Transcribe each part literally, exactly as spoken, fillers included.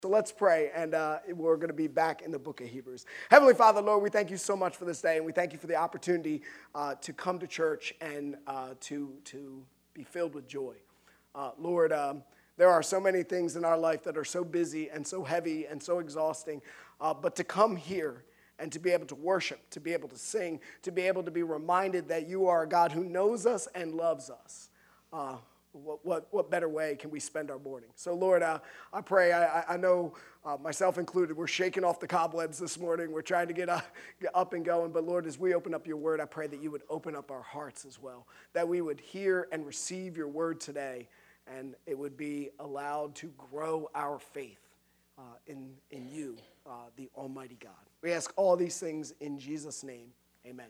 So let's pray, and uh, we're going to be back in the book of Hebrews. Heavenly Father, Lord, we thank you so much for this day, and we thank you for the opportunity uh, to come to church and uh, to, to be filled with joy. Uh, Lord, um, there are so many things in our life that are so busy and so heavy and so exhausting, uh, but to come here and to be able to worship, to be able to sing, to be able to be reminded that you are a God who knows us and loves us. Uh, What, what what better way can we spend our morning? So, Lord, uh, I pray, I, I know uh, myself included, we're shaking off the cobwebs this morning. We're trying to get, uh, get up and going. But, Lord, as we open up your word, I pray that you would open up our hearts as well, that we would hear and receive your word today, and it would be allowed to grow our faith uh, in, in you, uh, the Almighty God. We ask all these things in Jesus' name. Amen.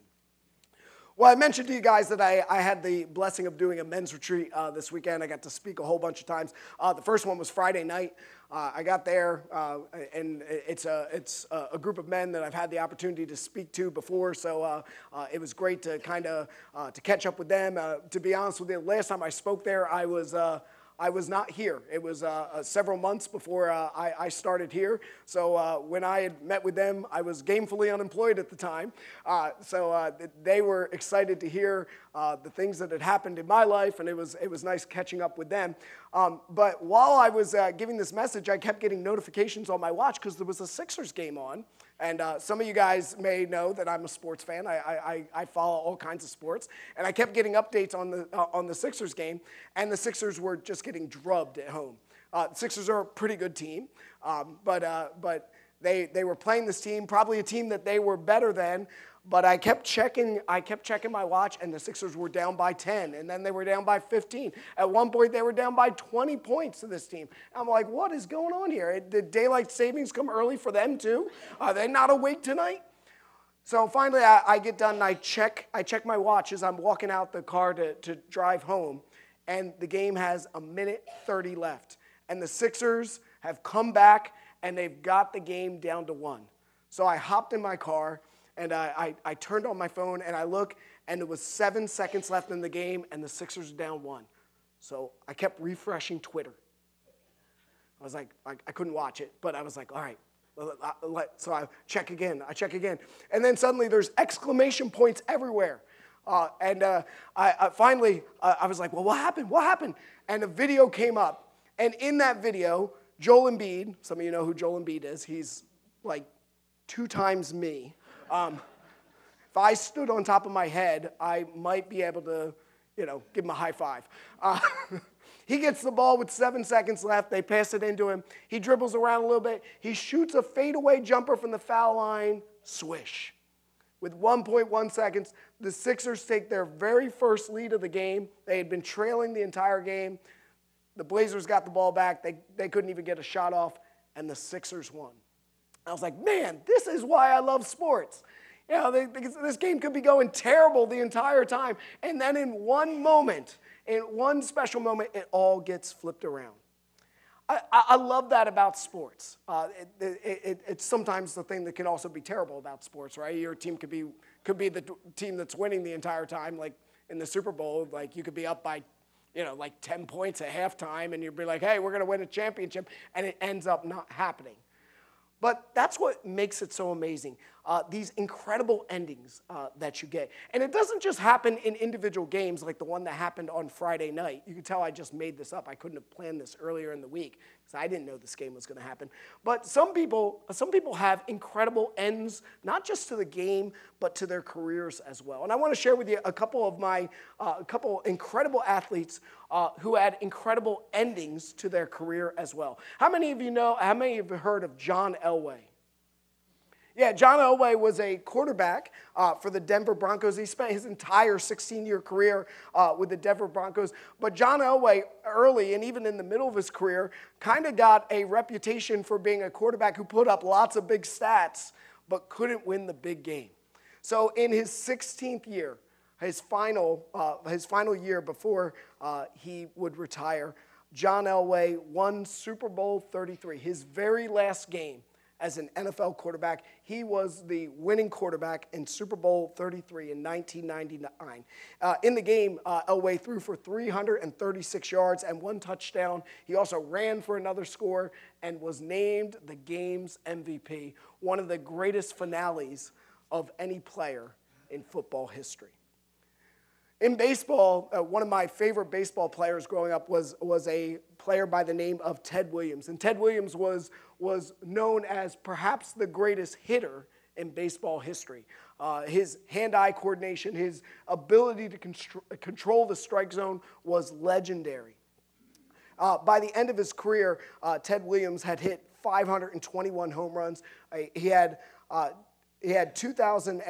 Well, I mentioned to you guys that I, I had the blessing of doing a men's retreat uh, this weekend. I got to speak a whole bunch of times. Uh, the first one was Friday night. Uh, I got there, uh, and it's a it's a group of men that I've had the opportunity to speak to before, so uh, uh, it was great to kind of uh, to catch up with them. Uh, to be honest with you, last time I spoke there, I was uh, I was not here. It was uh, uh, several months before uh, I, I started here. So uh, when I had met with them, I was gainfully unemployed at the time. Uh, so uh, they were excited to hear uh, the things that had happened in my life, and it was it was nice catching up with them. Um, but while I was uh, giving this message, I kept getting notifications on my watch because there was a Sixers game on. And uh, some of you guys may know that I'm a sports fan. I, I, I follow all kinds of sports. And I kept getting updates on the uh, on the Sixers game, and the Sixers were just getting drubbed at home. Uh, the Sixers are a pretty good team, um, but uh, but they they were playing this team, probably a team that they were better than. But I kept checking, I kept checking my watch, and the Sixers were down by ten, and then they were down by fifteen. At one point, they were down by twenty points to this team. I'm like, what is going on here? Did daylight savings come early for them too? Are they not awake tonight? So finally, I, I get done, and I check, I check my watch as I'm walking out the car to, to drive home, and the game has a minute thirty left. And the Sixers have come back, and they've got the game down to one. So I hopped in my car, and I, I, I turned on my phone, and I look, and it was seven seconds left in the game, and the Sixers are down one. So I kept refreshing Twitter. I was like, I, I couldn't watch it, but I was like, all right. So I check again, I check again. And then suddenly there's exclamation points everywhere. Uh, and uh, I, I finally, uh, I was like, well, what happened? What happened? And a video came up. And in that video, Joel Embiid, some of you know who Joel Embiid is. He's like two times me. Um, if I stood on top of my head, I might be able to, you know, give him a high five. Uh, he gets the ball with seven seconds left. They pass it into him. He dribbles around a little bit. He shoots a fadeaway jumper from the foul line. Swish. With one point one seconds, the Sixers take their very first lead of the game. They had been trailing the entire game. The Blazers got the ball back. They, they couldn't even get a shot off, and the Sixers won. I was like, man, this is why I love sports. You know, they, this game could be going terrible the entire time. And then in one moment, in one special moment, it all gets flipped around. I, I love that about sports. Uh, it, it, it, it's sometimes the thing that can also be terrible about sports, right? Your team could be could be the team that's winning the entire time, like in the Super Bowl. Like you could be up by, you know, like ten points at halftime, and you'd be like, hey, we're going to win a championship, and it ends up not happening. But that's what makes it so amazing, uh, these incredible endings uh, that you get. And it doesn't just happen in individual games like the one that happened on Friday night. You can tell I just made this up. I couldn't have planned this earlier in the week because I didn't know this game was going to happen. But some people, some people have incredible ends, not just to the game, but to their careers as well. And I want to share with you a couple of my, uh, a couple incredible athletes uh, who had incredible endings to their career as well. How many of you know, how many of you have heard of John Elway? Yeah, John Elway was a quarterback uh, for the Denver Broncos. He spent his entire sixteen-year career uh, with the Denver Broncos. But John Elway, early and even in the middle of his career, kind of got a reputation for being a quarterback who put up lots of big stats, but couldn't win the big game. So in his sixteenth year, his final, uh, his final year before uh, he would retire, John Elway won Super Bowl thirty-three, his very last game as an N F L quarterback. He was the winning quarterback in Super Bowl thirty-three in nineteen ninety-nine. Uh, in the game, uh, Elway threw for three hundred thirty-six yards and one touchdown. He also ran for another score and was named the game's M V P, one of the greatest finales of any player in football history. In baseball, uh, one of my favorite baseball players growing up was, was a player by the name of Ted Williams. And Ted Williams was, was known as perhaps the greatest hitter in baseball history. Uh, his hand-eye coordination, his ability to constr- control the strike zone was legendary. Uh, by the end of his career, uh, Ted Williams had hit five hundred twenty-one home runs. Uh, he had uh, he had two thousand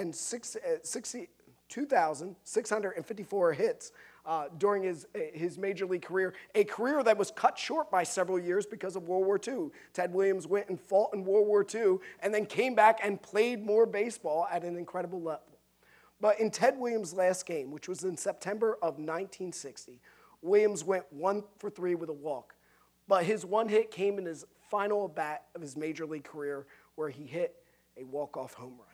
six hundred fifty-four hits uh, during his, his major league career, a career that was cut short by several years because of World War Two. Ted Williams went and fought in World War Two and then came back and played more baseball at an incredible level. But in Ted Williams' last game, which was in September of nineteen sixty, Williams went one for three with a walk. But his one hit came in his final at bat of his major league career, where he hit a walk-off home run.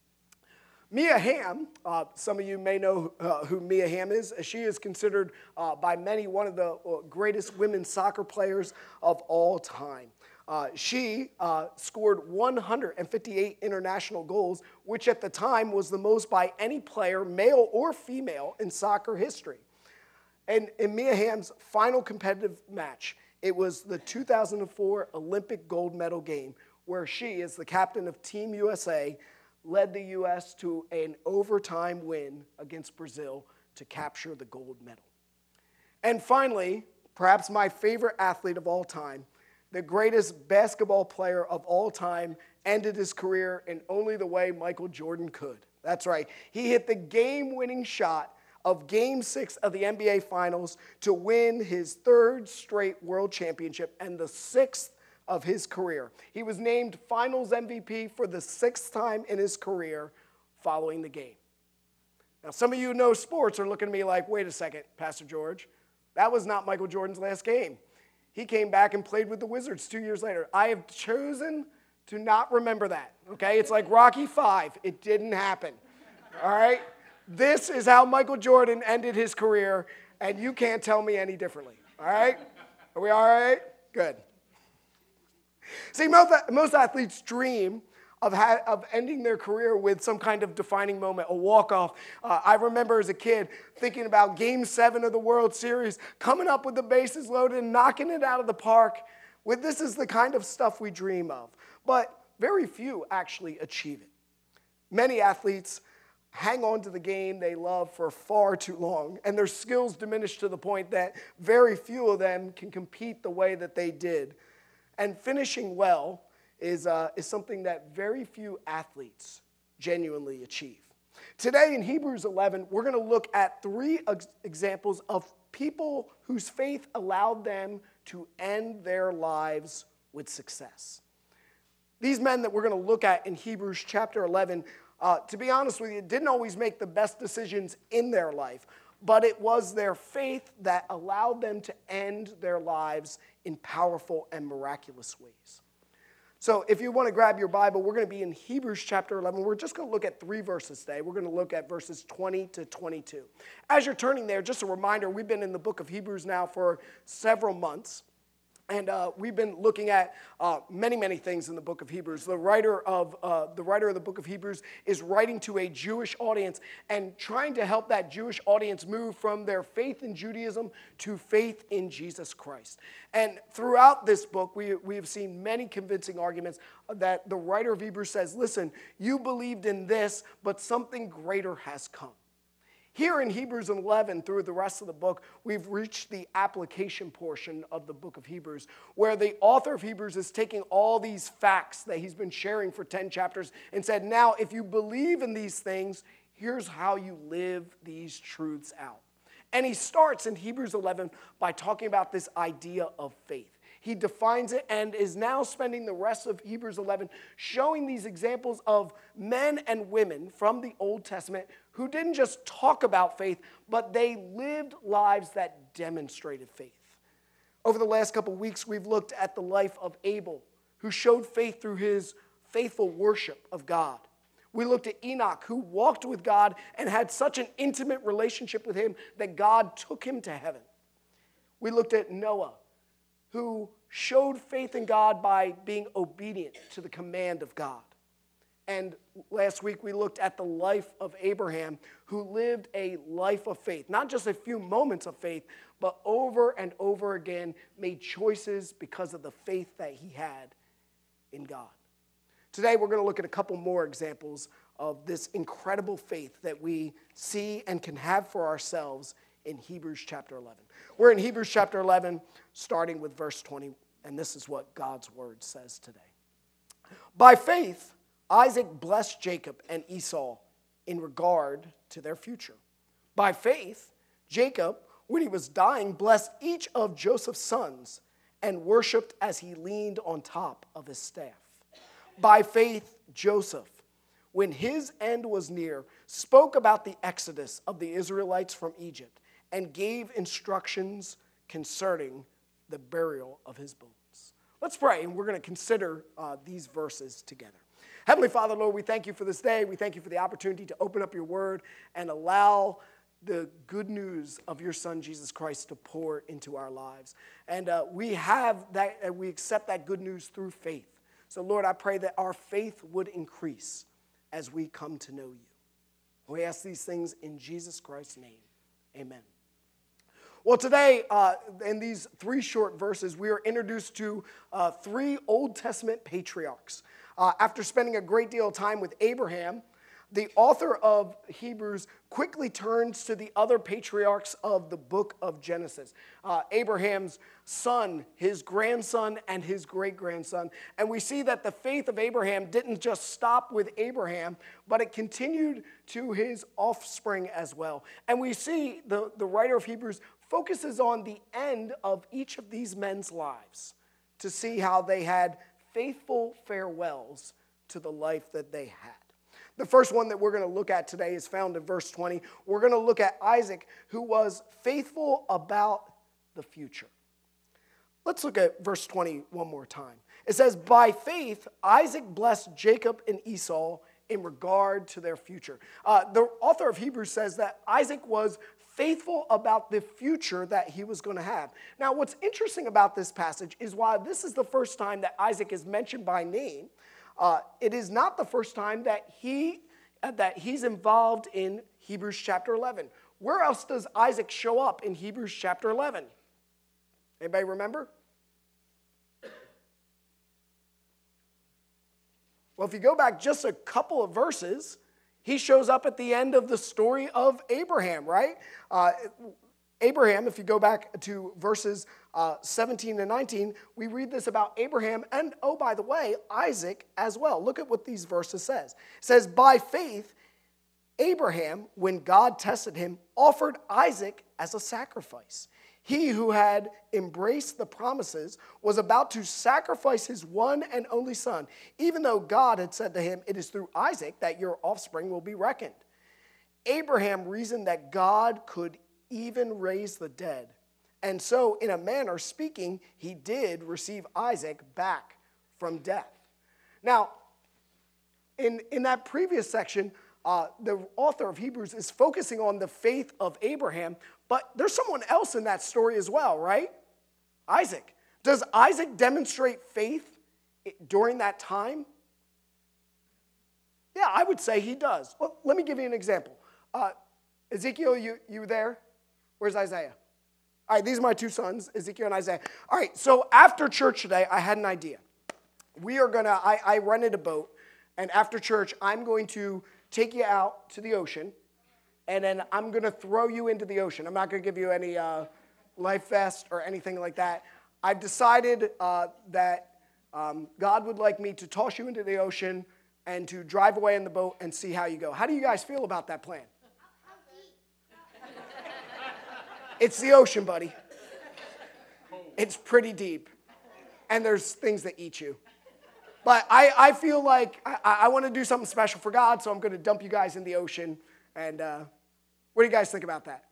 Mia Hamm, uh, some of you may know uh, who Mia Hamm is. She is considered uh, by many one of the greatest women's soccer players of all time. Uh, she uh, scored one hundred fifty-eight international goals, which at the time was the most by any player, male or female, in soccer history. And in Mia Hamm's final competitive match, it was the two thousand four Olympic gold medal game, where she, as the captain of Team U S A, led the U S to an overtime win against Brazil to capture the gold medal. And finally, perhaps my favorite athlete of all time, the greatest basketball player of all time, ended his career in only the way Michael Jordan could. That's right. He hit the game-winning shot of Game six of the N B A Finals to win his third straight world championship and the sixth of his career. He was named Finals M V P for the sixth time in his career following the game. Now, some of you who know sports are looking at me like, wait a second, Pastor George, that was not Michael Jordan's last game. He came back and played with the Wizards two years later. I have chosen to not remember that, okay? It's like Rocky five. It didn't happen, all right? This is how Michael Jordan ended his career, and you can't tell me any differently, all right? Are we all right? Good. See, most, most athletes dream of, ha- of ending their career with some kind of defining moment, a walk-off. Uh, I remember as a kid thinking about Game seven of the World Series, coming up with the bases loaded and knocking it out of the park. With this is the kind of stuff we dream of. But very few actually achieve it. Many athletes hang on to the game they love for far too long, and their skills diminish to the point that very few of them can compete the way that they did. And finishing well is, uh, is something that very few athletes genuinely achieve. Today in Hebrews eleven, we're going to look at three ex- examples of people whose faith allowed them to end their lives with success. These men that we're going to look at in Hebrews chapter eleven, uh, to be honest with you, didn't always make the best decisions in their life, but it was their faith that allowed them to end their lives in powerful and miraculous ways. So if you want to grab your Bible, we're going to be in Hebrews chapter eleven. We're just going to look at three verses today. We're going to look at verses twenty to twenty-two. As you're turning there, just a reminder, we've been in the book of Hebrews now for several months. And uh, we've been looking at uh, many, many things in the book of Hebrews. The writer of uh, the writer of the book of Hebrews is writing to a Jewish audience and trying to help that Jewish audience move from their faith in Judaism to faith in Jesus Christ. And throughout this book, we, we have seen many convincing arguments that the writer of Hebrews says, listen, you believed in this, but something greater has come. Here in Hebrews eleven, through the rest of the book, we've reached the application portion of the book of Hebrews, where the author of Hebrews is taking all these facts that he's been sharing for ten chapters and said, now, if you believe in these things, here's how you live these truths out. And he starts in Hebrews eleven by talking about this idea of faith. He defines it and is now spending the rest of Hebrews eleven showing these examples of men and women from the Old Testament who didn't just talk about faith, but they lived lives that demonstrated faith. Over the last couple weeks, we've looked at the life of Abel, who showed faith through his faithful worship of God. We looked at Enoch, who walked with God and had such an intimate relationship with him that God took him to heaven. We looked at Noah, who showed faith in God by being obedient to the command of God. And last week we looked at the life of Abraham, who lived a life of faith. Not just a few moments of faith, but over and over again made choices because of the faith that he had in God. Today we're going to look at a couple more examples of this incredible faith that we see and can have for ourselves in Hebrews chapter eleven. We're in Hebrews chapter eleven, starting with verse twenty, and this is what God's word says today. By faith, Isaac blessed Jacob and Esau in regard to their future. By faith, Jacob, when he was dying, blessed each of Joseph's sons and worshiped as he leaned on top of his staff. By faith, Joseph, when his end was near, spoke about the exodus of the Israelites from Egypt and gave instructions concerning the burial of his bones. Let's pray, and we're going to consider uh, these verses together. Heavenly Father, Lord, we thank you for this day. We thank you for the opportunity to open up your word and allow the good news of your Son, Jesus Christ, to pour into our lives. And uh, we have that, uh, we accept that good news through faith. So, Lord, I pray that our faith would increase as we come to know you. We ask these things in Jesus Christ's name. Amen. Well, today, uh, in these three short verses, we are introduced to uh, three Old Testament patriarchs. Uh, after spending a great deal of time with Abraham, the author of Hebrews quickly turns to the other patriarchs of the book of Genesis. Uh, Abraham's son, his grandson, and his great-grandson. And we see that the faith of Abraham didn't just stop with Abraham, but it continued to his offspring as well. And we see the, the writer of Hebrews focuses on the end of each of these men's lives to see how they had faithful farewells to the life that they had. The first one that we're going to look at today is found in verse twenty. We're going to look at Isaac, who was faithful about the future. Let's look at verse twenty one more time. It says, by faith, Isaac blessed Jacob and Esau in regard to their future. Uh, the author of Hebrews says that Isaac was faithful about the future that he was going to have. Now, what's interesting about this passage is while this is the first time that Isaac is mentioned by name, uh, it is not the first time that he uh, that he's involved in Hebrews chapter eleven. Where else does Isaac show up in Hebrews chapter eleven? Anybody remember? Well, if you go back just a couple of verses, he shows up at the end of the story of Abraham, right? Uh, Abraham, if you go back to verses uh, seventeen and nineteen, we read this about Abraham and, oh, by the way, Isaac as well. Look at what these verses says. It says, by faith, Abraham, when God tested him, offered Isaac as a sacrifice. He who had embraced the promises was about to sacrifice his one and only son, even though God had said to him, it is through Isaac that your offspring will be reckoned. Abraham reasoned that God could even raise the dead. And so, in a manner speaking, he did receive Isaac back from death. Now, in, in that previous section, uh, the author of Hebrews is focusing on the faith of Abraham, but there's someone else in that story as well, right? Isaac. Does Isaac demonstrate faith during that time? Yeah, I would say he does. Well, let me give you an example. Uh, Ezekiel, you, you there? Where's Isaiah? All right, these are my two sons, Ezekiel and Isaiah. All right, so after church today, I had an idea. We are going to, I, I rented a boat, and after church, I'm going to take you out to the ocean, and then I'm going to throw you into the ocean. I'm not going to give you any uh, life vest or anything like that. I've decided uh, that um, God would like me to toss you into the ocean and to drive away in the boat and see how you go. How do you guys feel about that plan? It's the ocean, buddy. It's pretty deep. And there's things that eat you. But I, I feel like I, I want to do something special for God, so I'm going to dump you guys in the ocean. And uh, what do you guys think about that?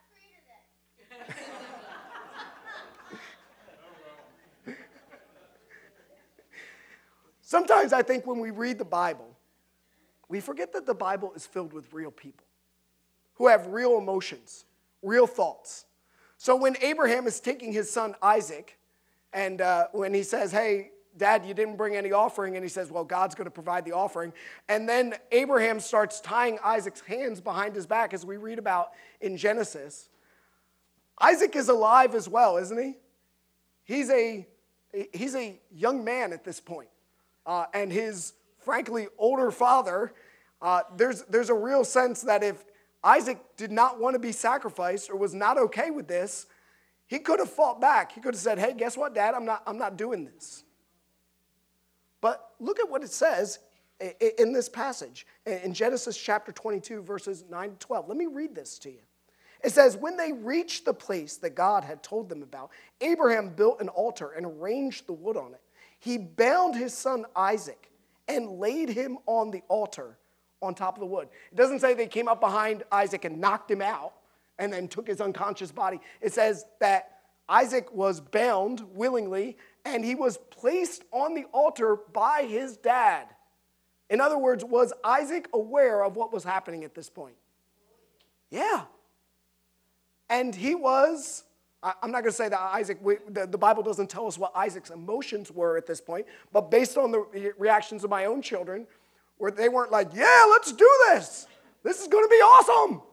I'm not afraid of Sometimes I think when we read the Bible, we forget that the Bible is filled with real people who have real emotions, real thoughts. So when Abraham is taking his son Isaac, and uh, when he says, hey, Dad, you didn't bring any offering, and he says, well, God's going to provide the offering. And then Abraham starts tying Isaac's hands behind his back, as we read about in Genesis. Isaac is alive as well, isn't he? He's a, he's a young man at this point. Uh, and his, frankly, older father, uh, there's, there's a real sense that if Isaac did not want to be sacrificed or was not okay with this, he could have fought back. He could have said, hey, guess what, Dad? I'm not, I'm not doing this. But look at what it says in this passage, in Genesis chapter twenty-two, verses nine to twelve. Let me read this to you. It says, when they reached the place that God had told them about, Abraham built an altar and arranged the wood on it. He bound his son Isaac and laid him on the altar on top of the wood. It doesn't say they came up behind Isaac and knocked him out and then took his unconscious body. It says that Isaac was bound willingly and he was placed on the altar by his dad. In other words, was Isaac aware of what was happening at this point? Yeah. And he was, I'm not going to say that Isaac, the, the Bible doesn't tell us what Isaac's emotions were at this point, but based on the reactions of my own children, where they weren't like, yeah, let's do this. This is going to be awesome.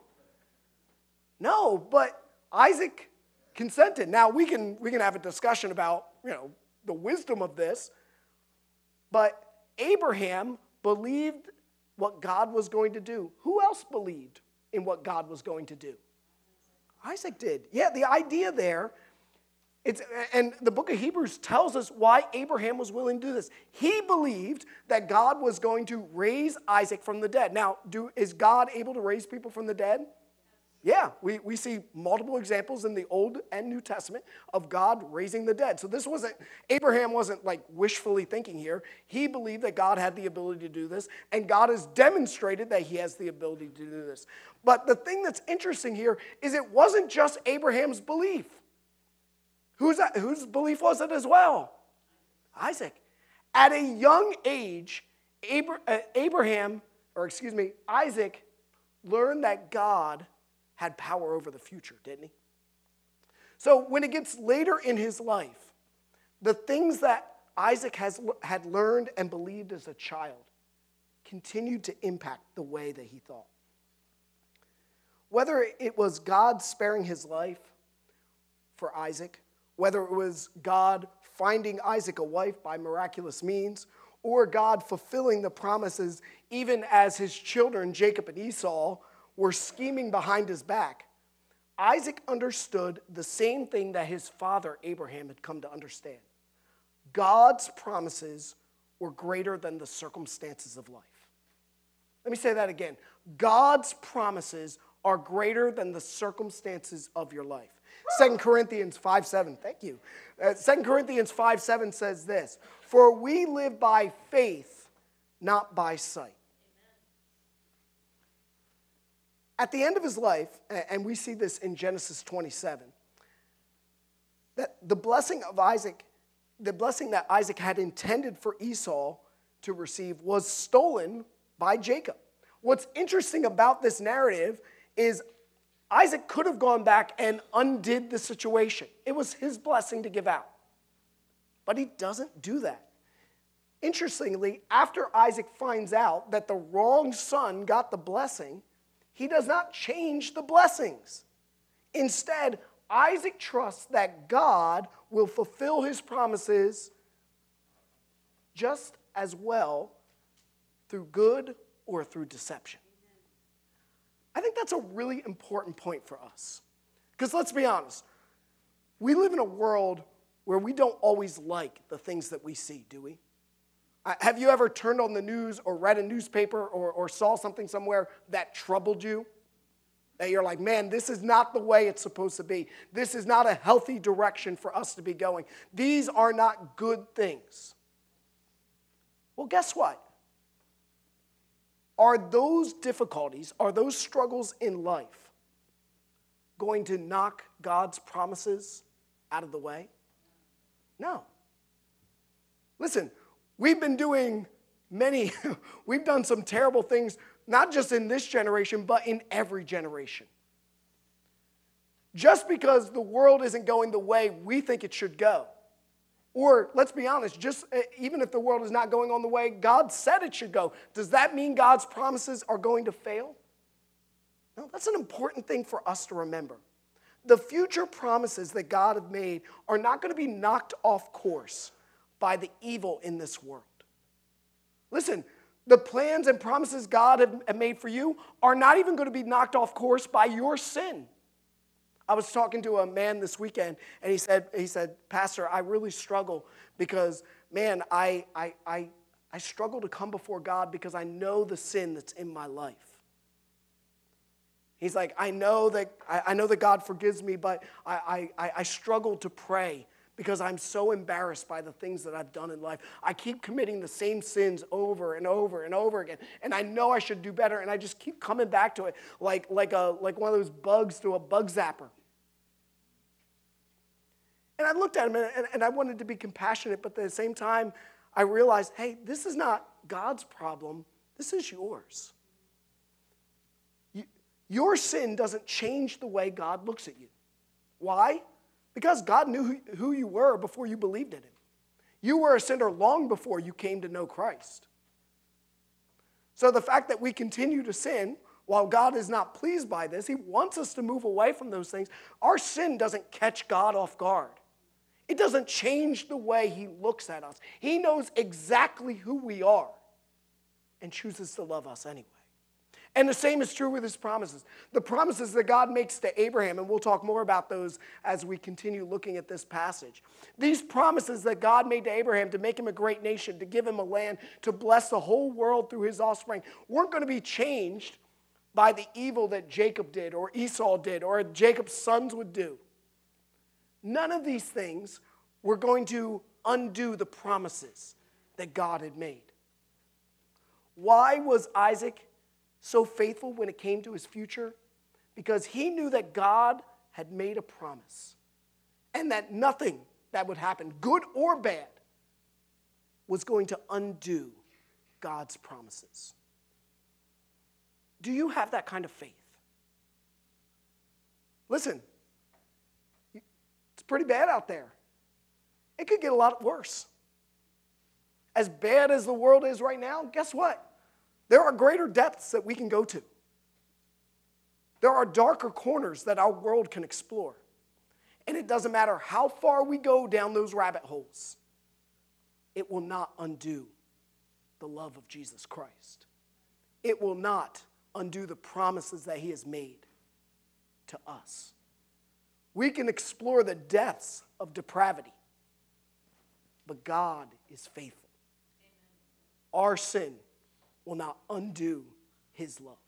No, but Isaac consented. Now, we can, we can have a discussion about, you know, the wisdom of this, but Abraham believed what God was going to do. Who else believed in what God was going to do? Isaac did. Yeah, the idea there, it's, and the book of Hebrews tells us why Abraham was willing to do this. He believed that God was going to raise Isaac from the dead. Now, do, is God able to raise people from the dead? Yeah, we, we see multiple examples in the Old and New Testament of God raising the dead. So this wasn't, Abraham wasn't like wishfully thinking here. He believed that God had the ability to do this, and God has demonstrated that he has the ability to do this. But the thing that's interesting here is it wasn't just Abraham's belief. Who's that, whose belief was it as well? Isaac. At a young age, Abraham, or excuse me, Isaac learned that God had power over the future, didn't he? So when it gets later in his life, the things that Isaac has had learned and believed as a child continued to impact the way that he thought. Whether it was God sparing his life for Isaac, whether it was God finding Isaac a wife by miraculous means, or God fulfilling the promises even as his children, Jacob and Esau, were scheming behind his back, Isaac understood the same thing that his father Abraham had come to understand. God's promises were greater than the circumstances of life. Let me say that again. God's promises are greater than the circumstances of your life. Second Corinthians five seven, thank you. Uh, Second Corinthians five seven says this, for we live by faith, not by sight. At the end of his life, and we see this in Genesis twenty-seven, that the blessing of Isaac, the blessing that Isaac had intended for Esau to receive was stolen by Jacob. What's interesting about this narrative is Isaac could have gone back and undid the situation. It was his blessing to give out. But he doesn't do that. Interestingly, after Isaac finds out that the wrong son got the blessing, he does not change the blessings. Instead, Isaac trusts that God will fulfill his promises just as well through good or through deception. I think that's a really important point for us. Because let's be honest, we live in a world where we don't always like the things that we see, do we? Have you ever turned on the news or read a newspaper or, or saw something somewhere that troubled you? That you're like, man, this is not the way it's supposed to be. This is not a healthy direction for us to be going. These are not good things. Well, guess what? Are those difficulties, are those struggles in life going to knock God's promises out of the way? No. Listen, We've been doing many, we've done some terrible things, not just in this generation, but in every generation. Just because the world isn't going the way we think it should go, or let's be honest, just even if the world is not going on the way God said it should go, does that mean God's promises are going to fail? No, that's an important thing for us to remember. The future promises that God has made are not going to be knocked off course by the evil in this world. Listen, the plans and promises God have made for you are not even going to be knocked off course by your sin. I was talking to a man this weekend, and he said, he said, Pastor, I really struggle because, man, I, I, I, I struggle to come before God because I know the sin that's in my life. He's like, I know that I, I know that God forgives me, but I, I, I struggle to pray because I'm so embarrassed by the things that I've done in life. I keep committing the same sins over and over and over again, and I know I should do better, and I just keep coming back to it like, like, a, like one of those bugs to a bug zapper. And I looked at him, and, and I wanted to be compassionate, but at the same time, I realized, hey, this is not God's problem. This is yours. You, your sin doesn't change the way God looks at you. Why? Because God knew who, who you were before you believed in him. You were a sinner long before you came to know Christ. So the fact that we continue to sin, while God is not pleased by this, he wants us to move away from those things. Our sin doesn't catch God off guard. It doesn't change the way he looks at us. He knows exactly who we are and chooses to love us anyway. And the same is true with his promises. The promises that God makes to Abraham, and we'll talk more about those as we continue looking at this passage. These promises that God made to Abraham to make him a great nation, to give him a land, to bless the whole world through his offspring, weren't going to be changed by the evil that Jacob did or Esau did or Jacob's sons would do. None of these things were going to undo the promises that God had made. Why was Isaac so faithful when it came to his future? Because he knew that God had made a promise and that nothing that would happen, good or bad, was going to undo God's promises. Do you have that kind of faith? Listen, it's pretty bad out there. It could get a lot worse. As bad as the world is right now, guess what? There are greater depths that we can go to. There are darker corners that our world can explore. And it doesn't matter how far we go down those rabbit holes, it will not undo the love of Jesus Christ. It will not undo the promises that he has made to us. We can explore the depths of depravity, but God is faithful. Amen. Our sin will not undo his love.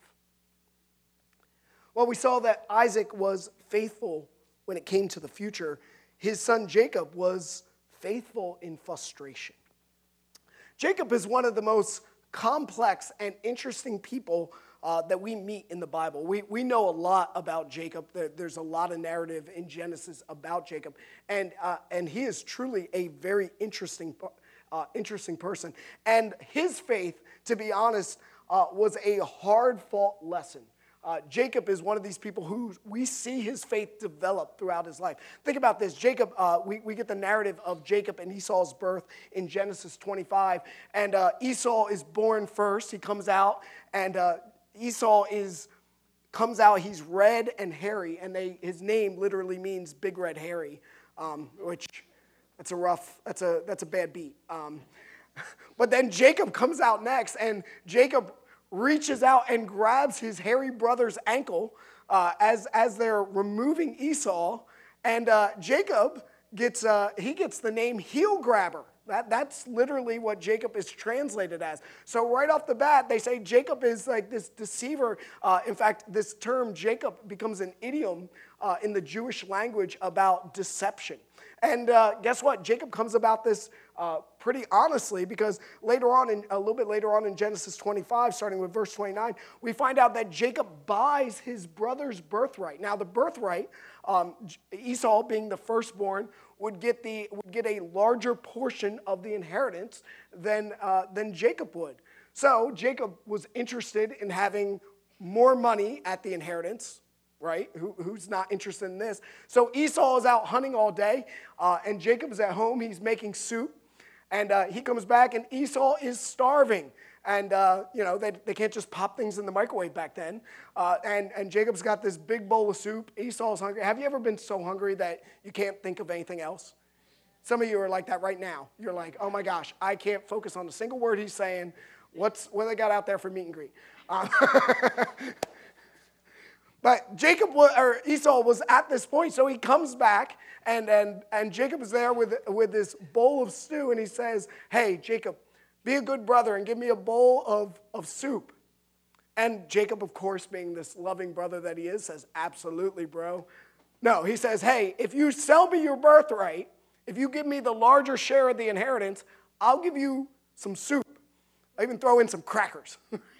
Well, we saw that Isaac was faithful when it came to the future. His son Jacob was faithful in frustration. Jacob is one of the most complex and interesting people Uh, that we meet in the Bible. We, we know a lot about Jacob. There, there's a lot of narrative in Genesis about Jacob. And, uh, and he is truly a very interesting, uh, interesting person. And his faith, to be honest, uh, was a hard-fought lesson. Uh, Jacob is one of these people who we see his faith develop throughout his life. Think about this. Jacob, uh, we, we get the narrative of Jacob and Esau's birth in Genesis twenty-five. And uh, Esau is born first. He comes out, and uh, Esau is comes out. He's red and hairy, and they his name literally means big red hairy, um, which that's a rough that's a that's a bad beat. Um, but then Jacob comes out next, and Jacob reaches out and grabs his hairy brother's ankle uh, as as they're removing Esau, and uh, Jacob gets uh, he gets the name heel grabber. That, that's literally what Jacob is translated as. So right off the bat, they say Jacob is like this deceiver. Uh, in fact, this term Jacob becomes an idiom uh, in the Jewish language about deception. And uh, guess what? Jacob comes about this uh, pretty honestly, because later on, in, a little bit later on in Genesis twenty-five, starting with verse twenty-nine, we find out that Jacob buys his brother's birthright. Now, the birthright, um, Esau being the firstborn, would get the would get a larger portion of the inheritance than uh, than Jacob would. So Jacob was interested in having more money at the inheritance, right? Who, who's not interested in this? So Esau is out hunting all day, uh, and Jacob is at home. He's making soup, and uh, he comes back, and Esau is starving. And, uh, you know, they, they can't just pop things in the microwave back then. Uh, and, and Jacob's got this big bowl of soup. Esau's hungry. Have you ever been so hungry that you can't think of anything else? Some of you are like that right now. You're like, oh, my gosh, I can't focus on a single word he's saying. What's what they got out there for meet and greet? Um, but Jacob was, or Esau was at this point, so he comes back, and, and, and Jacob is there with, with this bowl of stew, and he says, hey, Jacob, be a good brother and give me a bowl of, of soup. And Jacob, of course, being this loving brother that he is, says, absolutely, bro. No, he says, hey, if you sell me your birthright, if you give me the larger share of the inheritance, I'll give you some soup. I even throw in some crackers.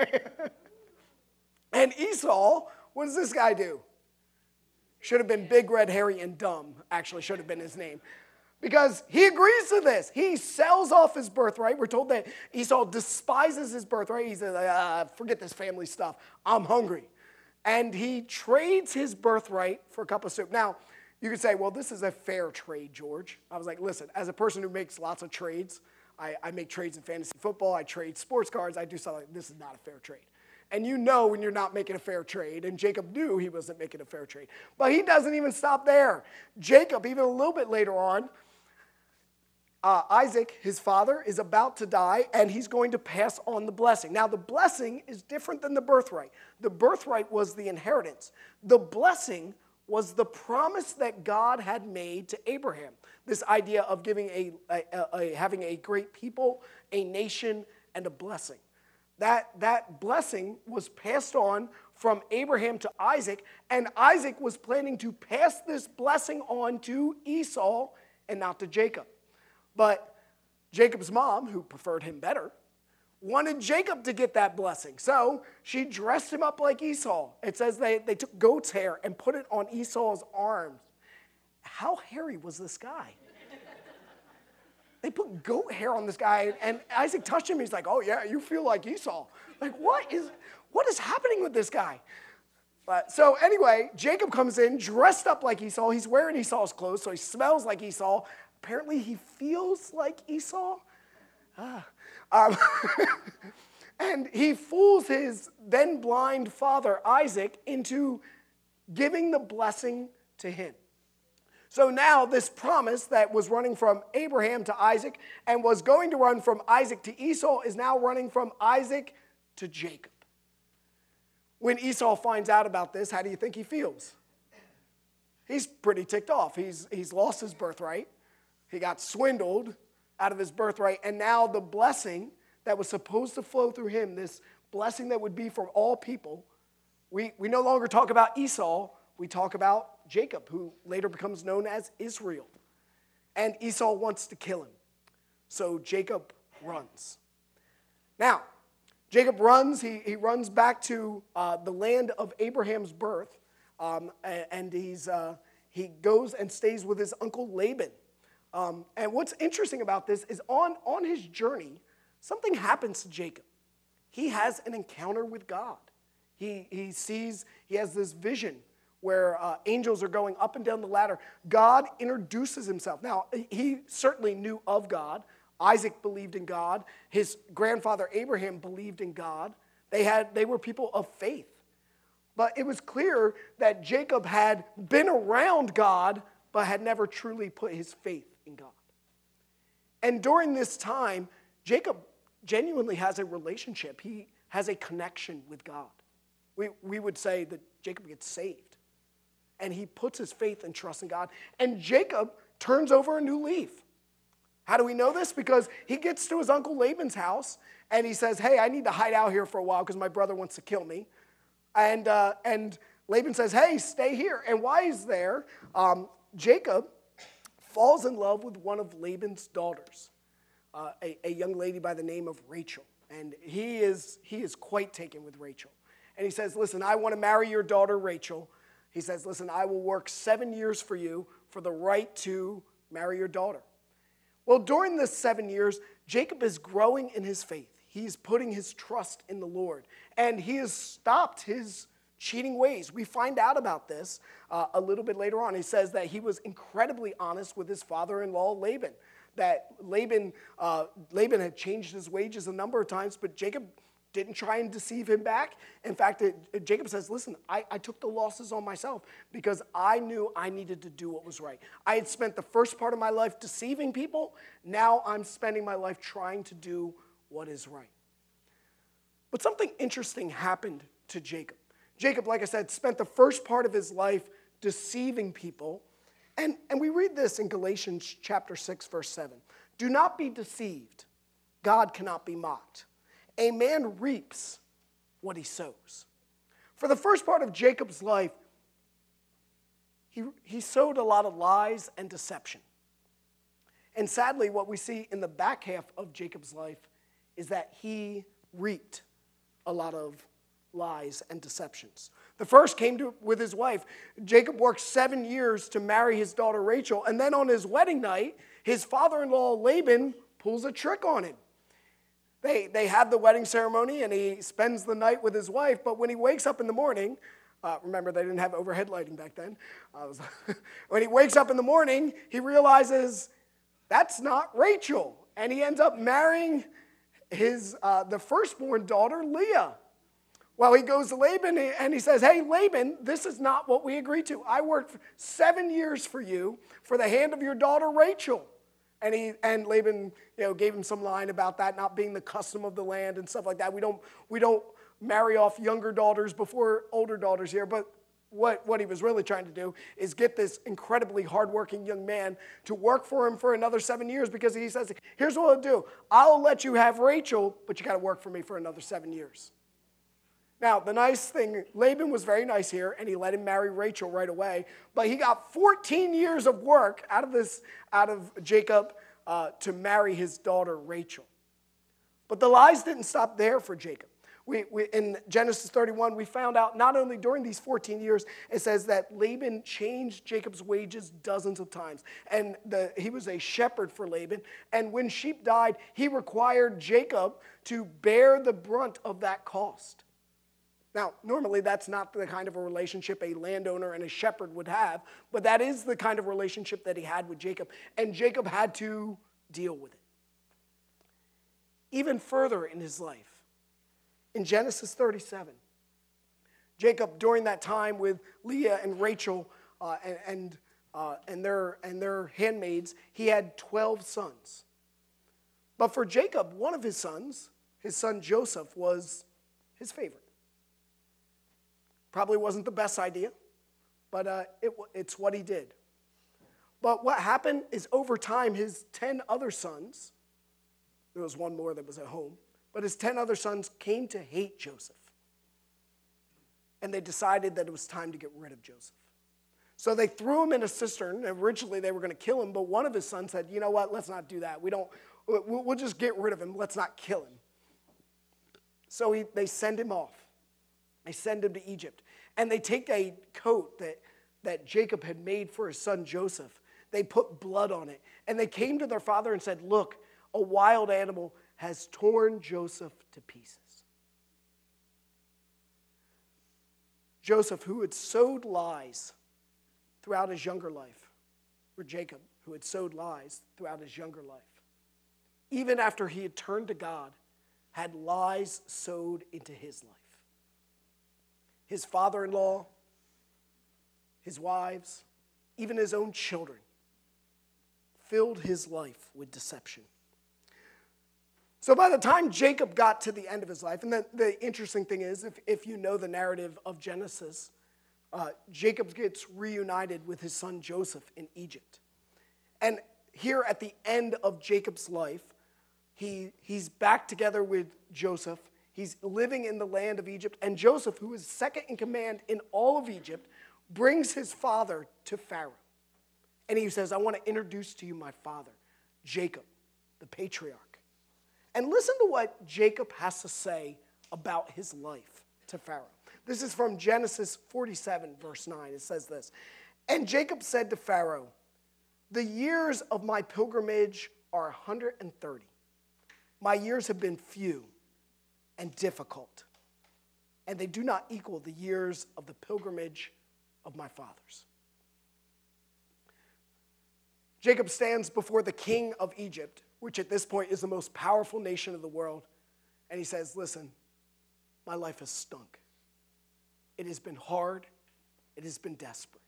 And Esau, what does this guy do? Should have been Big, Red, Hairy, and Dumb, actually should have been his name. Because he agrees to this. He sells off his birthright. We're told that Esau despises his birthright. He says, ah, forget this family stuff. I'm hungry. And he trades his birthright for a cup of soup. Now, you could say, well, this is a fair trade, George. I was like, listen, as a person who makes lots of trades, I, I make trades in fantasy football. I trade sports cards. I do something like this is not a fair trade. And you know when you're not making a fair trade, and Jacob knew he wasn't making a fair trade. But he doesn't even stop there. Jacob, even a little bit later on, Uh, Isaac, his father, is about to die, and he's going to pass on the blessing. Now, the blessing is different than the birthright. The birthright was the inheritance. The blessing was the promise that God had made to Abraham. This idea of giving a, a, a, a having a great people, a nation, and a blessing. That, that blessing was passed on from Abraham to Isaac, and Isaac was planning to pass this blessing on to Esau and not to Jacob. But Jacob's mom, who preferred him better, wanted Jacob to get that blessing. So she dressed him up like Esau. It says they, they took goat's hair and put it on Esau's arms. How hairy was this guy? They put goat hair on this guy, and Isaac touched him. He's like, oh, yeah, you feel like Esau. Like, what is, what is happening with this guy? But, so anyway, Jacob comes in dressed up like Esau. He's wearing Esau's clothes, so he smells like Esau. Apparently, he feels like Esau. Ah. Um, and he fools his then blind father, Isaac, into giving the blessing to him. So now this promise that was running from Abraham to Isaac and was going to run from Isaac to Esau is now running from Isaac to Jacob. When Esau finds out about this, how do you think he feels? He's pretty ticked off. He's, he's lost his birthright. He got swindled out of his birthright, and now the blessing that was supposed to flow through him, this blessing that would be for all people, we, we no longer talk about Esau, we talk about Jacob, who later becomes known as Israel. And Esau wants to kill him. So Jacob runs. Now, Jacob runs, he, he runs back to uh, the land of Abraham's birth, um, and, and he's, uh, he goes and stays with his uncle Laban. Um, and what's interesting about this is on, on his journey, something happens to Jacob. He has an encounter with God. He, he sees, he has this vision where uh, angels are going up and down the ladder. God introduces himself. Now, he certainly knew of God. Isaac believed in God. His grandfather Abraham believed in God. They, had, they were people of faith. But it was clear that Jacob had been around God, but had never truly put his faith in God. And during this time, Jacob genuinely has a relationship. He has a connection with God. We, we would say that Jacob gets saved. And he puts his faith and trust in God. And Jacob turns over a new leaf. How do we know this? Because he gets to his uncle Laban's house, and he says, hey, I need to hide out here for a while because my brother wants to kill me. And, uh, and Laban says, hey, stay here. And while he's there, um, Jacob falls in love with one of Laban's daughters, uh, a, a young lady by the name of Rachel. And he is, he is quite taken with Rachel. And he says, listen, I want to marry your daughter, Rachel. He says, listen, I will work seven years for you for the right to marry your daughter. Well, during this seven years, Jacob is growing in his faith. He's putting his trust in the Lord, and he has stopped his cheating ways. We find out about this uh, a little bit later on. He says that he was incredibly honest with his father-in-law, Laban, that Laban, uh, Laban had changed his wages a number of times, but Jacob didn't try and deceive him back. In fact, it, it, Jacob says, listen, I, I took the losses on myself because I knew I needed to do what was right. I had spent the first part of my life deceiving people. Now I'm spending my life trying to do what is right. But something interesting happened to Jacob. Jacob, like I said, spent the first part of his life deceiving people. And, and we read this in Galatians chapter six, verse seven. Do not be deceived. God cannot be mocked. A man reaps what he sows. For the first part of Jacob's life, he, he sowed a lot of lies and deception. And sadly, what we see in the back half of Jacob's life is that he reaped a lot of lies and deceptions. The first came to, with his wife. Jacob worked seven years to marry his daughter Rachel, and then on his wedding night, his father-in-law Laban pulls a trick on him. They, they have the wedding ceremony, and he spends the night with his wife, but when he wakes up in the morning, uh, remember they didn't have overhead lighting back then. Uh, was, when he wakes up in the morning, he realizes that's not Rachel, and he ends up marrying his uh, the firstborn daughter, Leah. Well, he goes to Laban, and he says, hey, Laban, this is not what we agreed to. I worked seven years for you for the hand of your daughter, Rachel. And he and Laban, you know, gave him some line about that not being the custom of the land and stuff like that. We don't we don't marry off younger daughters before older daughters here. But what, what he was really trying to do is get this incredibly hardworking young man to work for him for another seven years because he says, here's what I'll do. I'll let you have Rachel, but you got to work for me for another seven years. Now, the nice thing, Laban was very nice here, and he let him marry Rachel right away. But he got fourteen years of work out of this, out of Jacob uh, to marry his daughter Rachel. But the lies didn't stop there for Jacob. We, we, in Genesis thirty-one, we found out not only during these fourteen years, it says that Laban changed Jacob's wages dozens of times. And the, he was a shepherd for Laban. And when sheep died, he required Jacob to bear the brunt of that cost. Now, normally that's not the kind of a relationship a landowner and a shepherd would have, but that is the kind of relationship that he had with Jacob, and Jacob had to deal with it. Even further in his life, in Genesis thirty-seven, Jacob, during that time with Leah and Rachel uh, and, and, uh, and, their, and their handmaids, he had twelve sons. But for Jacob, one of his sons, his son Joseph, was his favorite. Probably wasn't the best idea, but uh, it, it's what he did. But what happened is over time, his ten other sons, there was one more that was at home, but his ten other sons came to hate Joseph. And they decided that it was time to get rid of Joseph. So they threw him in a cistern. Originally, they were going to kill him, but one of his sons said, you know what, let's not do that. We don't, we'll just get rid of him. Let's not kill him. So he, they send him off. They send him to Egypt. And they take a coat that, that Jacob had made for his son Joseph. They put blood on it. And they came to their father and said, look, a wild animal has torn Joseph to pieces. Joseph, who had sowed lies throughout his younger life, or Jacob, who had sowed lies throughout his younger life, even after he had turned to God, had lies sowed into his life. His father-in-law, his wives, even his own children, filled his life with deception. So by the time Jacob got to the end of his life, and the, the interesting thing is, if, if you know the narrative of Genesis, uh, Jacob gets reunited with his son Joseph in Egypt. And here at the end of Jacob's life, he, he's back together with Joseph. He's living in the land of Egypt, and Joseph, who is second in command in all of Egypt, brings his father to Pharaoh. And he says, I want to introduce to you my father, Jacob, the patriarch. And listen to what Jacob has to say about his life to Pharaoh. This is from Genesis forty-seven, verse nine. It says this, and Jacob said to Pharaoh, The years of my pilgrimage are one hundred thirty. My years have been few and difficult, and they do not equal the years of the pilgrimage of my fathers. Jacob stands before the king of Egypt, which at this point is the most powerful nation of the world, and he says, listen, my life has stunk. It has been hard. It has been desperate.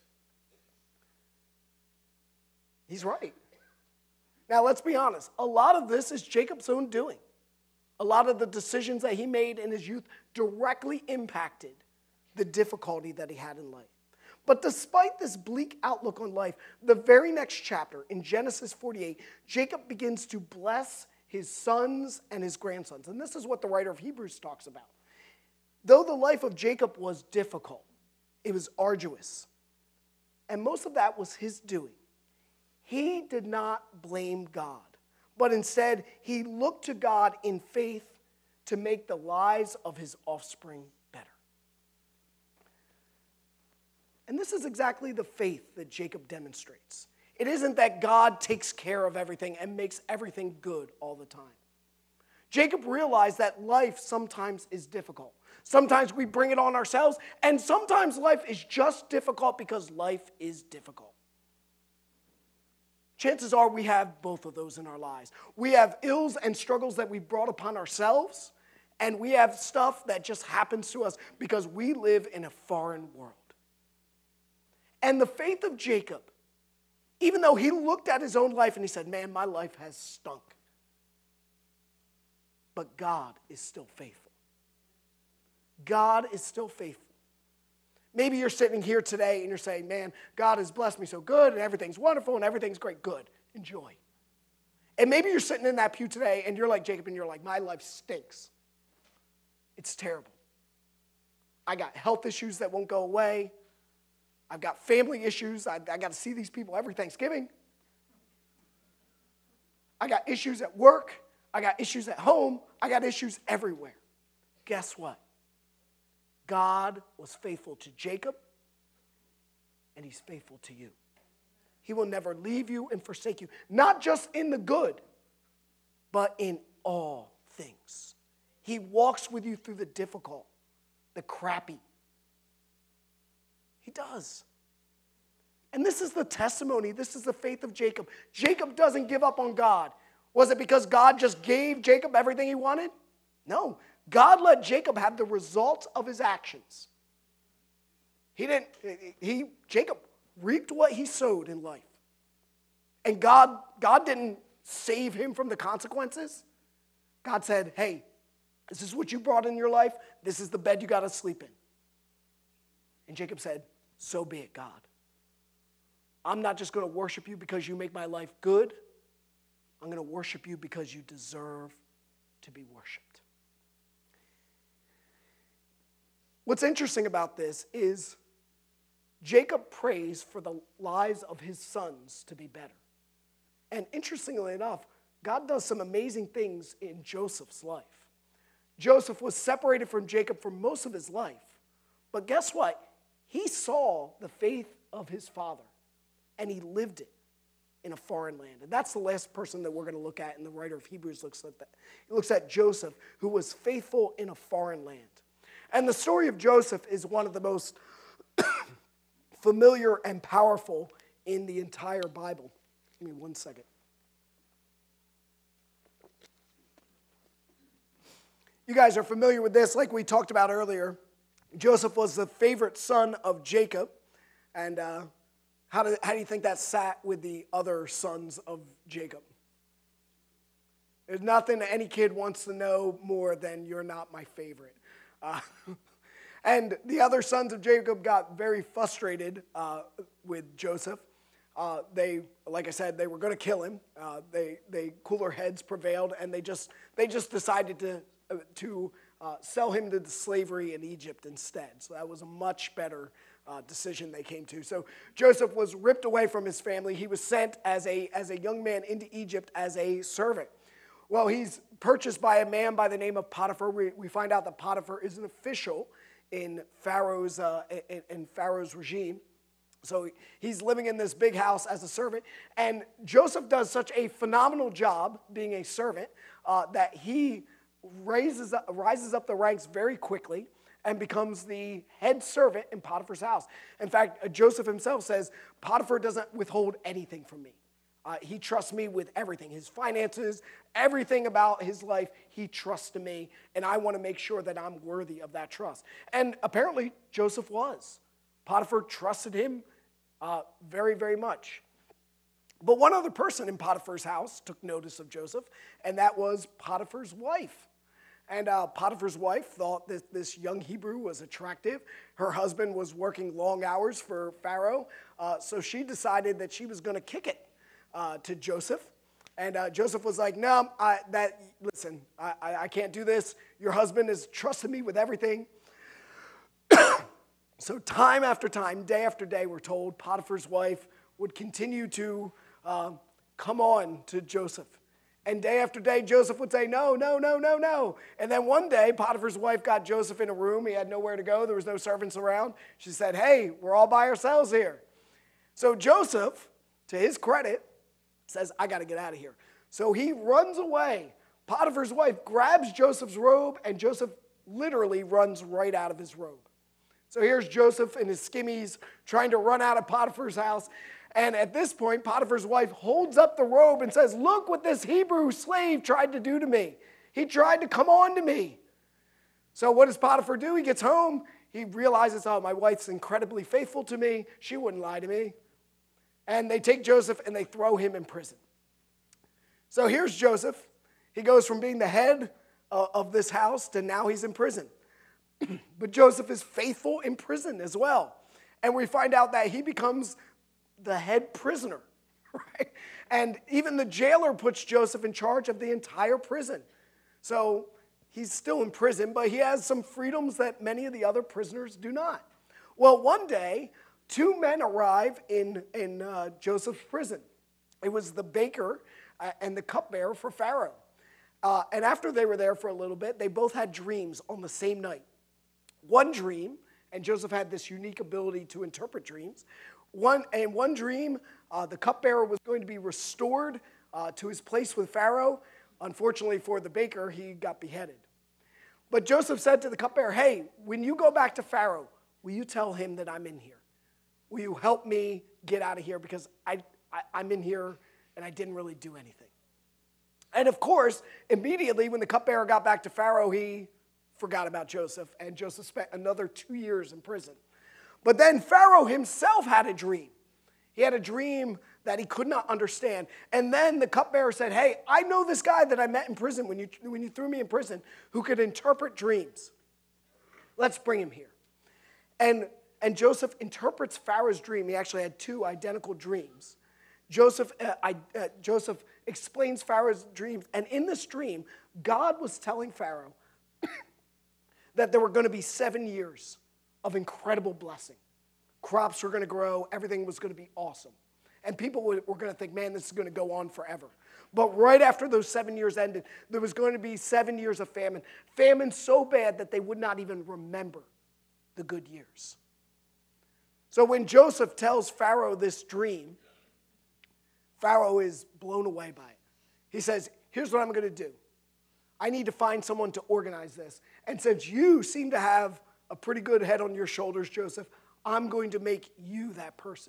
He's right. Now, let's be honest. A lot of this is Jacob's own doing. A lot of the decisions that he made in his youth directly impacted the difficulty that he had in life. But despite this bleak outlook on life, the very next chapter, in Genesis forty-eight, Jacob begins to bless his sons and his grandsons. And this is what the writer of Hebrews talks about. Though the life of Jacob was difficult, it was arduous, and most of that was his doing, he did not blame God, but instead he looked to God in faith to make the lives of his offspring better. And this is exactly the faith that Jacob demonstrates. It isn't that God takes care of everything and makes everything good all the time. Jacob realized that life sometimes is difficult. Sometimes we bring it on ourselves, and sometimes life is just difficult because life is difficult. Chances are we have both of those in our lives. We have ills and struggles that we brought upon ourselves, and we have stuff that just happens to us because we live in a foreign world. And the faith of Jacob, even though he looked at his own life and he said, man, my life has stunk, but God is still faithful. God is still faithful. Maybe you're sitting here today and you're saying, man, God has blessed me so good and everything's wonderful and everything's great. Good. Enjoy. And maybe you're sitting in that pew today and you're like Jacob and you're like, my life stinks. It's terrible. I got health issues that won't go away. I've got family issues. I, I got to see these people every Thanksgiving. I got issues at work. I got issues at home. I got issues everywhere. Guess what? God was faithful to Jacob, and he's faithful to you. He will never leave you and forsake you, not just in the good, but in all things. He walks with you through the difficult, the crappy. He does. And this is the testimony. This is the faith of Jacob. Jacob doesn't give up on God. Was it because God just gave Jacob everything he wanted? No. God let Jacob have the results of his actions. He didn't, he, Jacob reaped what he sowed in life. And God, God didn't save him from the consequences. God said, hey, this is what you brought in your life. This is the bed you got to sleep in. And Jacob said, so be it, God. I'm not just going to worship you because you make my life good. I'm going to worship you because you deserve to be worshiped. What's interesting about this is Jacob prays for the lives of his sons to be better. And interestingly enough, God does some amazing things in Joseph's life. Joseph was separated from Jacob for most of his life. But guess what? He saw the faith of his father, and he lived it in a foreign land. And that's the last person that we're going to look at, and the writer of Hebrews looks at that. He looks at Joseph, who was faithful in a foreign land. And the story of Joseph is one of the most familiar and powerful in the entire Bible. Give me one second. You guys are familiar with this, like we talked about earlier. Joseph was the favorite son of Jacob. And uh, how, do, how do you think that sat with the other sons of Jacob? There's nothing that any kid wants to know more than you're not my favorite. Uh, and the other sons of Jacob got very frustrated uh, with Joseph. Uh, they, like I said, they were going to kill him. Uh, they, they cooler heads prevailed, and they just, they just decided to, uh, to uh, sell him to slavery in Egypt instead. So that was a much better uh, decision they came to. So Joseph was ripped away from his family. He was sent as a, as a young man into Egypt as a servant. Well, he's purchased by a man by the name of Potiphar. We, we find out that Potiphar is an official in Pharaoh's, uh, in, in Pharaoh's regime. So he's living in this big house as a servant. And Joseph does such a phenomenal job being a servant uh, that he raises up, rises up the ranks very quickly and becomes the head servant in Potiphar's house. In fact, Joseph himself says, Potiphar doesn't withhold anything from me. Uh, he trusts me with everything, his finances, everything about his life, he trusts to me, and I want to make sure that I'm worthy of that trust. And apparently, Joseph was. Potiphar trusted him uh, very, very much. But one other person in Potiphar's house took notice of Joseph, and that was Potiphar's wife. And uh, Potiphar's wife thought that this young Hebrew was attractive. Her husband was working long hours for Pharaoh, uh, so she decided that she was going to kick it uh, to Joseph. And uh, Joseph was like, no, I, that, listen, I, I, I can't do this. Your husband has trusted me with everything. So time after time, day after day, we're told Potiphar's wife would continue to uh, come on to Joseph. And day after day, Joseph would say, no, no, no, no, no. And then one day, Potiphar's wife got Joseph in a room. He had nowhere to go. There was no servants around. She said, hey, we're all by ourselves here. So Joseph, to his credit, says, I got to get out of here. So he runs away. Potiphar's wife grabs Joseph's robe, and Joseph literally runs right out of his robe. So here's Joseph in his skimmies trying to run out of Potiphar's house. And at this point, Potiphar's wife holds up the robe and says, look what this Hebrew slave tried to do to me. He tried to come on to me. So what does Potiphar do? He gets home. He realizes, oh, my wife's incredibly faithful to me. She wouldn't lie to me. And they take Joseph and they throw him in prison. So here's Joseph. He goes from being the head uh, of this house to now he's in prison. But Joseph is faithful in prison as well. And we find out that he becomes the head prisoner, right? And even the jailer puts Joseph in charge of the entire prison. So he's still in prison, but he has some freedoms that many of the other prisoners do not. Well, one day, two men arrive in, in uh, Joseph's prison. It was the baker uh, and the cupbearer for Pharaoh. Uh, and after they were there for a little bit, they both had dreams on the same night. One dream, and Joseph had this unique ability to interpret dreams. One, in one dream, uh, the cupbearer was going to be restored uh, to his place with Pharaoh. Unfortunately for the baker, he got beheaded. But Joseph said to the cupbearer, hey, when you go back to Pharaoh, will you tell him that I'm in here? Will you help me get out of here? Because I, I, I'm in here and I didn't really do anything. And of course, immediately when the cupbearer got back to Pharaoh, he forgot about Joseph, and Joseph spent another two years in prison. But then Pharaoh himself had a dream. He had a dream that he could not understand. And then the cupbearer said, hey, I know this guy that I met in prison when you, when you threw me in prison who could interpret dreams. Let's bring him here. And, and Joseph interprets Pharaoh's dream. He actually had two identical dreams. Joseph, uh, I, uh, Joseph explains Pharaoh's dreams. And in this dream, God was telling Pharaoh that there were going to be seven years of incredible blessing. Crops were going to grow. Everything was going to be awesome. And people were going to think, man, this is going to go on forever. But right after those seven years ended, there was going to be seven years of famine. Famine so bad that they would not even remember the good years. So when Joseph tells Pharaoh this dream, Pharaoh is blown away by it. He says, here's what I'm going to do. I need to find someone to organize this. And since you seem to have a pretty good head on your shoulders, Joseph, I'm going to make you that person.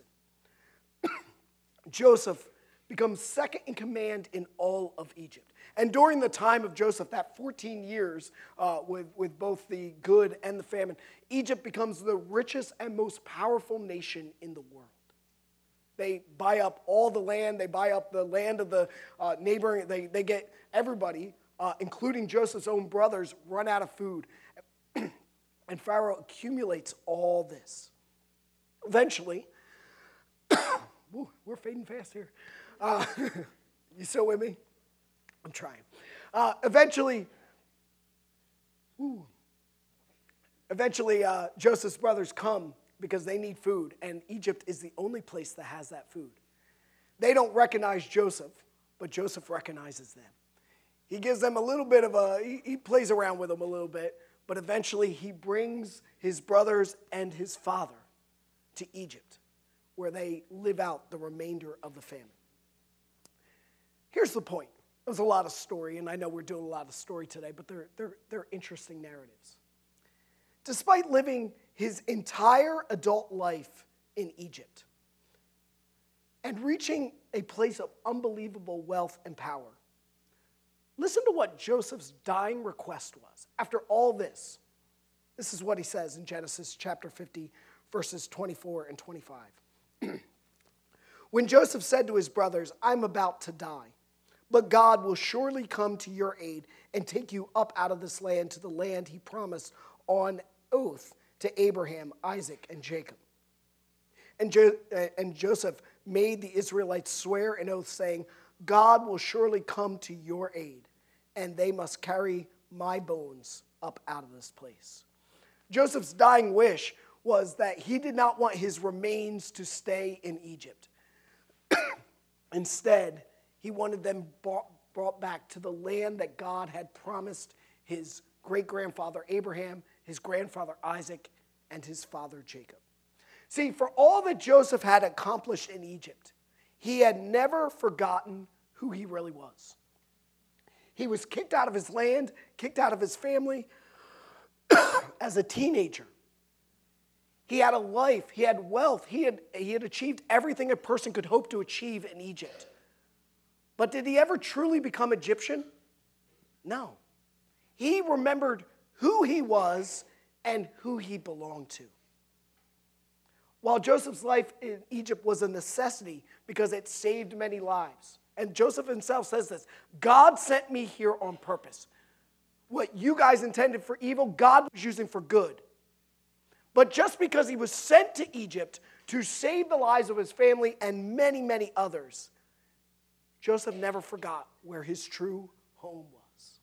Joseph becomes second in command in all of Egypt. And during the time of Joseph, that fourteen years uh, with, with both the good and the famine, Egypt becomes the richest and most powerful nation in the world. They buy up all the land. They buy up the land of the uh, neighboring. They, they get everybody, uh, including Joseph's own brothers, run out of food. And Pharaoh accumulates all this. Eventually, ooh, we're fading fast here. Uh, you still with me? I'm trying. Uh, eventually, ooh, eventually uh, Joseph's brothers come because they need food, and Egypt is the only place that has that food. They don't recognize Joseph, but Joseph recognizes them. He gives them a little bit of a, he, he plays around with them a little bit, but eventually he brings his brothers and his father to Egypt, where they live out the remainder of the famine. Here's the point. It was a lot of story, and I know we're doing a lot of story today, but they're, they're, they're interesting narratives. Despite living his entire adult life in Egypt and reaching a place of unbelievable wealth and power, listen to what Joseph's dying request was. After all this, this is what he says in Genesis chapter fifty, verses twenty-four and twenty-five. When Joseph said to his brothers, "I'm about to die, but God will surely come to your aid and take you up out of this land to the land he promised on oath to Abraham, Isaac, and Jacob." And, jo- and Joseph made the Israelites swear an oath, saying, "God will surely come to your aid, and they must carry my bones up out of this place." Joseph's dying wish was that he did not want his remains to stay in Egypt. Instead, he wanted them brought, brought back to the land that God had promised his great-grandfather Abraham, his grandfather Isaac, and his father Jacob. See, for all that Joseph had accomplished in Egypt, he had never forgotten who he really was. He was kicked out of his land, kicked out of his family as a teenager. He had a life, he had wealth, he had, he had achieved everything a person could hope to achieve in Egypt. But did he ever truly become Egyptian? No. He remembered who he was and who he belonged to. While Joseph's life in Egypt was a necessity because it saved many lives, and Joseph himself says this, "God sent me here on purpose. What you guys intended for evil, God was using for good." But just because he was sent to Egypt to save the lives of his family and many, many others, Joseph never forgot where his true home was.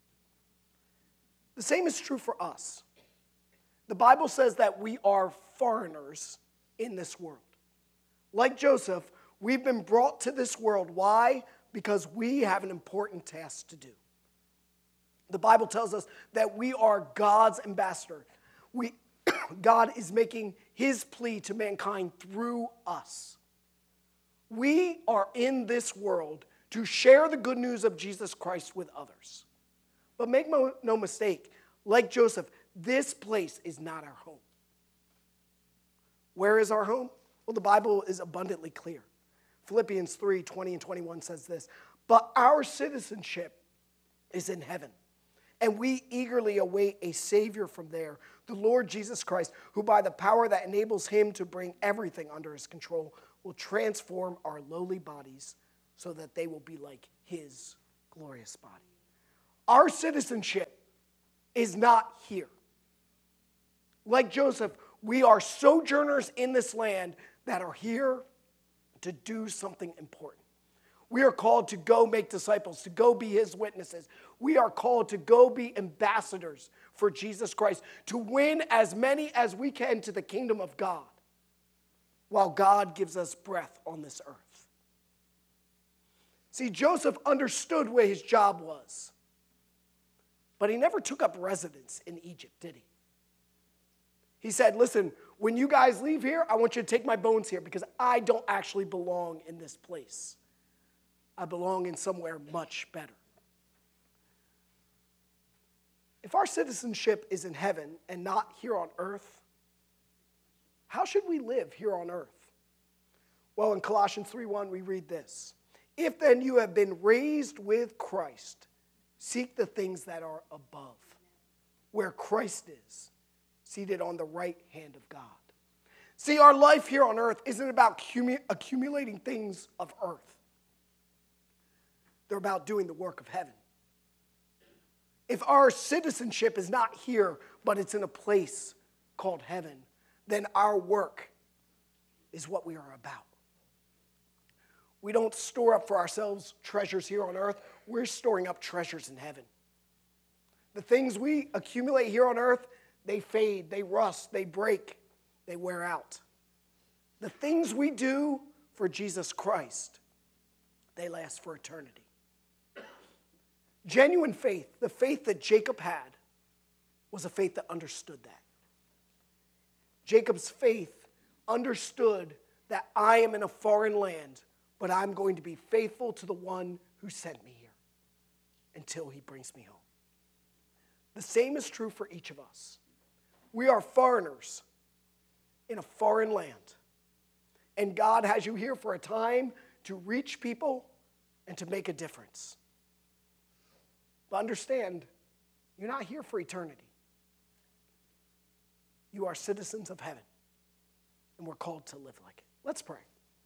The same is true for us. The Bible says that we are foreigners in this world. Like Joseph, we've been brought to this world. Why? Because we have an important task to do. The Bible tells us that we are God's ambassador. We, God is making his plea to mankind through us. We are in this world to share the good news of Jesus Christ with others. But make no mistake, like Joseph, this place is not our home. Where is our home? Well, the Bible is abundantly clear. Philippians three, twenty and twenty-one says this, "But our citizenship is in heaven, and we eagerly await a Savior from there, the Lord Jesus Christ, who by the power that enables him to bring everything under his control will transform our lowly bodies so that they will be like his glorious body." Our citizenship is not here. Like Joseph, we are sojourners in this land that are here to do something important. We are called to go make disciples, to go be his witnesses. We are called to go be ambassadors for Jesus Christ, to win as many as we can to the kingdom of God while God gives us breath on this earth. See, Joseph understood where his job was, but he never took up residence in Egypt, did he? He said, "Listen, when you guys leave here, I want you to take my bones here because I don't actually belong in this place. I belong in somewhere much better." If our citizenship is in heaven and not here on earth, how should we live here on earth? Well, in Colossians three one, we read this, "If then you have been raised with Christ, seek the things that are above, where Christ is, seated on the right hand of God." See, our life here on earth isn't about cumu- accumulating things of earth. They're about doing the work of heaven. If our citizenship is not here, but it's in a place called heaven, then our work is what we are about. We don't store up for ourselves treasures here on earth. We're storing up treasures in heaven. The things we accumulate here on earth, they fade, they rust, they break, they wear out. The things we do for Jesus Christ, they last for eternity. Genuine faith, the faith that Jacob had, was a faith that understood that. Jacob's faith understood that I am in a foreign land, but I'm going to be faithful to the one who sent me here until he brings me home. The same is true for each of us. We are foreigners in a foreign land. And God has you here for a time to reach people and to make a difference. But understand, you're not here for eternity. You are citizens of heaven, and we're called to live like it. Let's pray.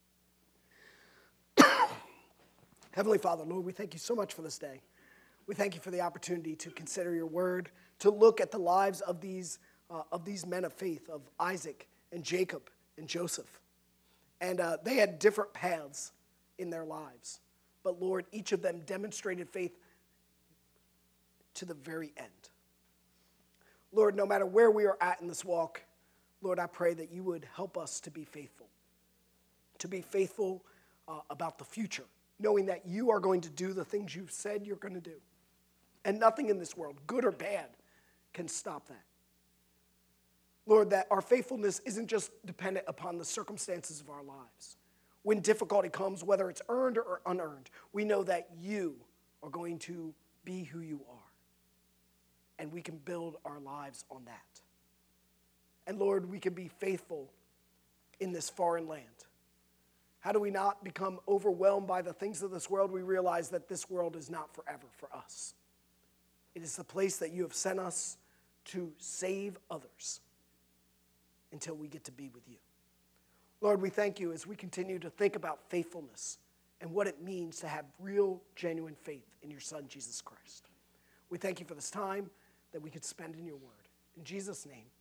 Heavenly Father, Lord, we thank you so much for this day. We thank you for the opportunity to consider your word, to look at the lives of these, uh, of these men of faith, of Isaac and Jacob and Joseph. And uh, they had different paths in their lives. But Lord, each of them demonstrated faith to the very end. Lord, no matter where we are at in this walk, Lord, I pray that you would help us to be faithful. To be faithful uh, about the future, knowing that you are going to do the things you've said you're going to do. And nothing in this world, good or bad, can stop that. Lord, that our faithfulness isn't just dependent upon the circumstances of our lives. When difficulty comes, whether it's earned or unearned, we know that you are going to be who you are. And we can build our lives on that. And Lord, we can be faithful in this foreign land. How do we not become overwhelmed by the things of this world? We realize that this world is not forever for us. It is the place that you have sent us to save others until we get to be with you. Lord, we thank you as we continue to think about faithfulness and what it means to have real, genuine faith in your Son, Jesus Christ. We thank you for this time that we could spend in your word. In Jesus' name,